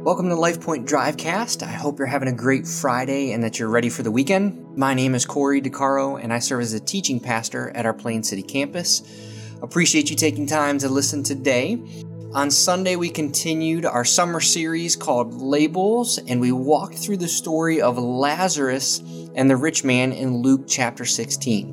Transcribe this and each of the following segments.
Welcome to LifePoint Drivecast. I hope you're having a great Friday and that you're ready for the weekend. My name is Corey DeCaro, and I serve as a teaching pastor at our Plain City campus. Appreciate you taking time to listen today. On Sunday, we continued our summer series called Labels, and we walked through the story of Lazarus and the rich man in Luke chapter 16.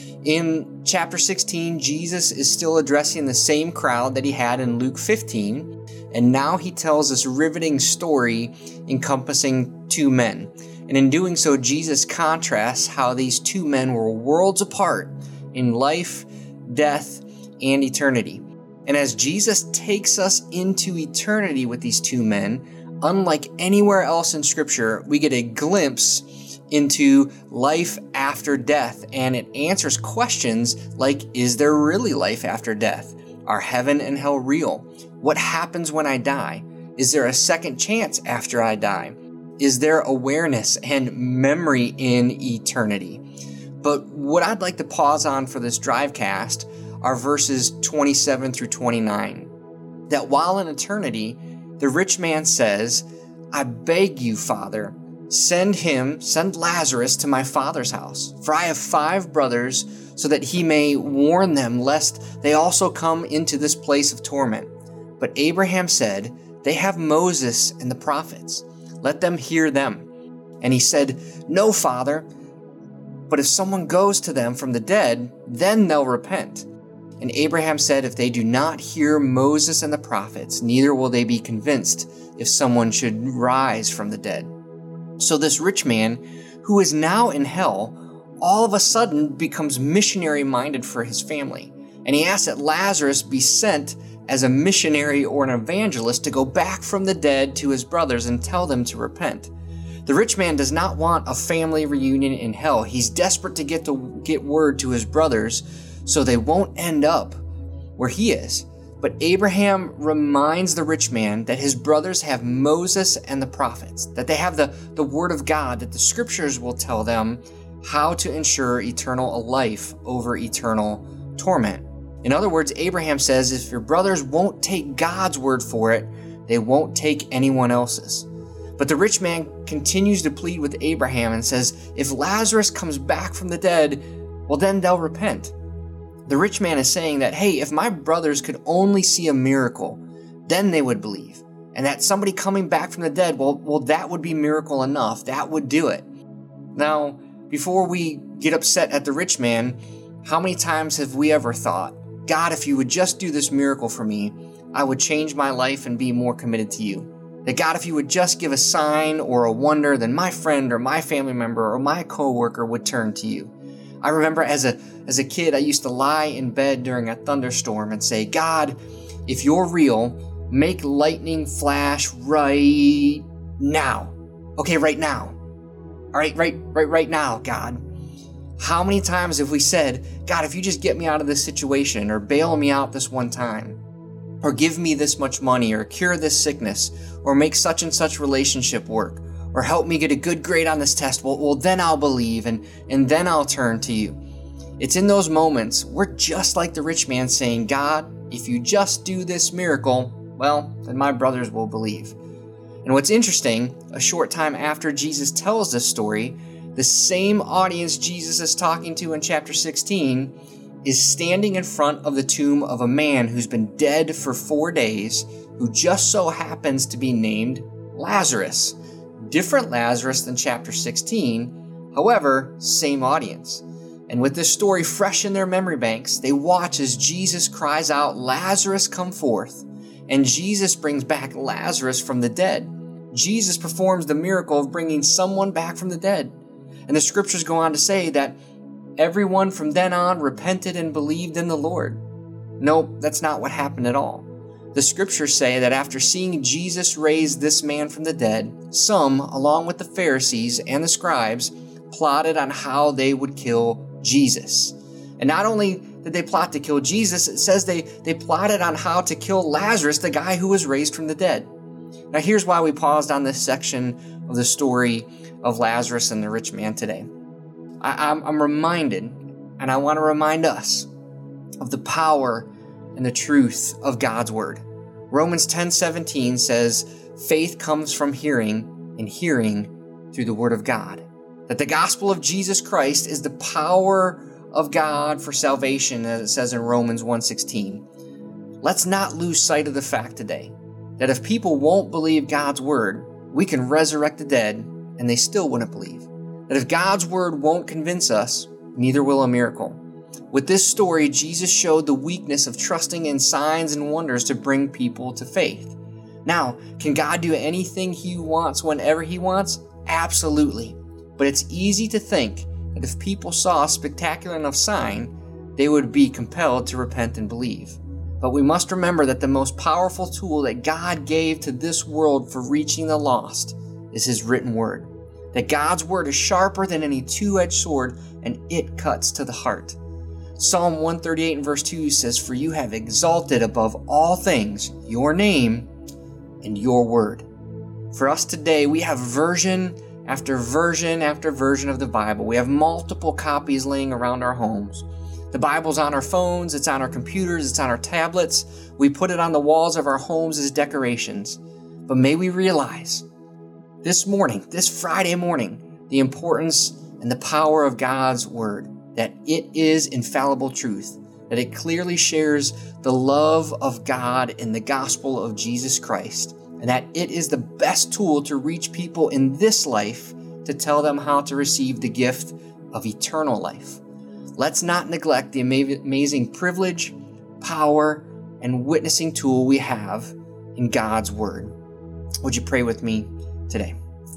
In chapter 16, Jesus is still addressing the same crowd that he had in Luke 15, and now he tells this riveting story encompassing two men. And in doing so, Jesus contrasts how these two men were worlds apart in life, death, and eternity. And as Jesus takes us into eternity with these two men, unlike anywhere else in Scripture, we get a glimpse into life after death, and it answers questions like, is there really life after death? Are heaven and hell real? What happens when I die? Is there a second chance after I die? Is there awareness and memory in eternity? But what I'd like to pause on for this drivecast are verses 27 through 29. That while in eternity, the rich man says, I beg you, Father, send Lazarus to my father's house, for I have 5 brothers, so that he may warn them lest they also come into this place of torment. But Abraham said, they have Moses and the prophets. Let them hear them. And he said, no, Father, but if someone goes to them from the dead, then they'll repent. And Abraham said, if they do not hear Moses and the prophets, neither will they be convinced if someone should rise from the dead. So this rich man, who is now in hell, all of a sudden becomes missionary-minded for his family. And he asks that Lazarus be sent as a missionary or an evangelist to go back from the dead to his brothers and tell them to repent. The rich man does not want a family reunion in hell. He's desperate to get word to his brothers so they won't end up where he is. But Abraham reminds the rich man that his brothers have Moses and the prophets, that they have the word of God, that the scriptures will tell them how to ensure eternal life over eternal torment. In other words, Abraham says if your brothers won't take God's word for it, they won't take anyone else's. But the rich man continues to plead with Abraham and says, if Lazarus comes back from the dead, well, then they'll repent. The rich man is saying that, hey, if my brothers could only see a miracle, then they would believe. And that somebody coming back from the dead, well, that would be miracle enough. That would do it. Now, before we get upset at the rich man, how many times have we ever thought, God, if you would just do this miracle for me, I would change my life and be more committed to you. That God, if you would just give a sign or a wonder, then my friend or my family member or my coworker would turn to you. I remember as a kid, I used to lie in bed during a thunderstorm and say, God, if you're real, make lightning flash right now. Okay, right now. All right, right now, God. How many times have we said, God, if you just get me out of this situation, or bail me out this one time, or give me this much money, or cure this sickness, or make such and such relationship work, or help me get a good grade on this test, well then I'll believe, and then I'll turn to you. It's in those moments we're just like the rich man saying, God, if you just do this miracle, well, then my brothers will believe. And what's interesting, a short time after Jesus tells this story, the same audience Jesus is talking to in chapter 16 is standing in front of the tomb of a man who's been dead for 4 days, who just so happens to be named Lazarus. Different Lazarus than chapter 16, however, same audience. And with this story fresh in their memory banks, they watch as Jesus cries out, Lazarus, come forth. And Jesus brings back Lazarus from the dead. Jesus performs the miracle of bringing someone back from the dead. And the scriptures go on to say that everyone from then on repented and believed in the Lord. Nope, that's not what happened at all. The scriptures say that after seeing Jesus raise this man from the dead, some, along with the Pharisees and the scribes, plotted on how they would kill Jesus. And not only did they plot to kill Jesus, it says they plotted on how to kill Lazarus, the guy who was raised from the dead. Now here's why we paused on this section of the story of Lazarus and the rich man today. I'm reminded, and I want to remind us, of the power and the truth of God's word. Romans 10:17 says, faith comes from hearing, and hearing through the word of God. That the gospel of Jesus Christ is the power of God for salvation, as it says in Romans 1:16. Let's not lose sight of the fact today that if people won't believe God's word, we can resurrect the dead and they still wouldn't believe. That if God's word won't convince us, neither will a miracle. With this story, Jesus showed the weakness of trusting in signs and wonders to bring people to faith. Now, can God do anything He wants whenever He wants? Absolutely. But it's easy to think that if people saw a spectacular enough sign, they would be compelled to repent and believe. But we must remember that the most powerful tool that God gave to this world for reaching the lost is His written word. That God's word is sharper than any two-edged sword, and it cuts to the heart. Psalm 138 and verse 2 says, for you have exalted above all things your name and your word. For us today, we have version after version after version of the Bible. We have multiple copies laying around our homes. The Bible's on our phones, it's on our computers, it's on our tablets. We put it on the walls of our homes as decorations. But may we realize this morning, this Friday morning, the importance and the power of God's word, that it is infallible truth, that it clearly shares the love of God in the gospel of Jesus Christ, and that it is the best tool to reach people in this life to tell them how to receive the gift of eternal life. Let's not neglect the amazing privilege, power, and witnessing tool we have in God's word. Would you pray with me today?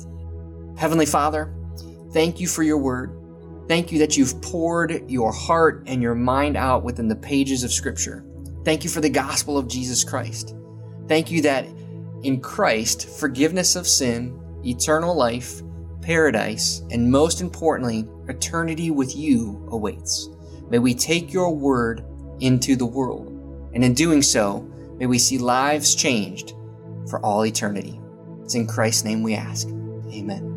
Heavenly Father, thank you for your word. Thank you that you've poured your heart and your mind out within the pages of Scripture. Thank you for the gospel of Jesus Christ. Thank you that in Christ, forgiveness of sin, eternal life, paradise, and most importantly, eternity with you awaits. May we take your word into the world, and in doing so, may we see lives changed for all eternity. It's in Christ's name we ask. Amen.